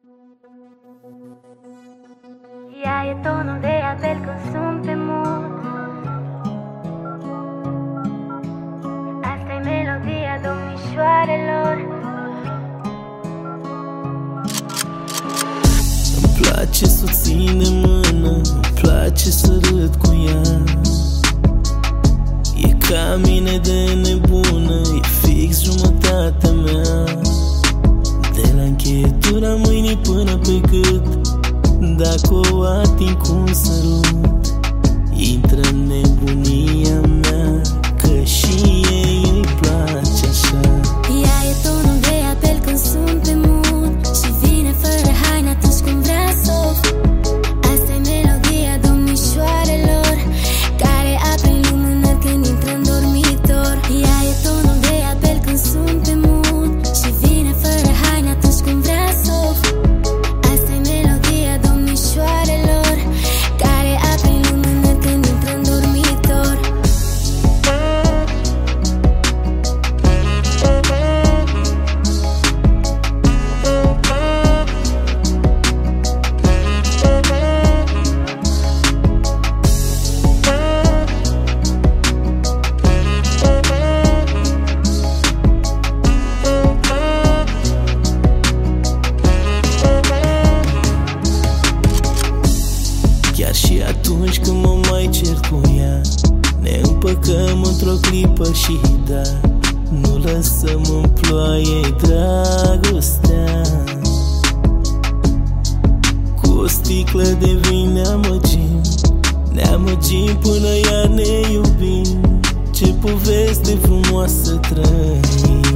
Ea e tonul de apel când sunt pe mut. Asta-i melodia domnișoarelor. Îmi place să o țin de mână, îmi place să râd cu ea. E ca mine de nebună, e fix jumătatea mea. De la încheietura mâinii până pe gât, dacă o ating cu un sărut, intră în nebunia mea, că și ei îi place așa. Ea e tonul de apel când sunt pe mut și vine fără haine atunci când vrea să o fac. Asta-i melodia domnișoarelor, care aprind lumânări când intră în dormitor. Ea e tonul de apel când sunt pe mut și vine fără haine atunci când vrea să o fac. Asta-i melodia domnișoarelor, care aprind lumânări când intră în dormitor. Chiar și atunci când mă mai cer cu ea, ne împăcăm într-o clipă și da, nu lăsăm în ploaie dragostea. Cu o sticlă de vin ne amăgim până ea ne iubim. Ce poveste frumoasă trăim.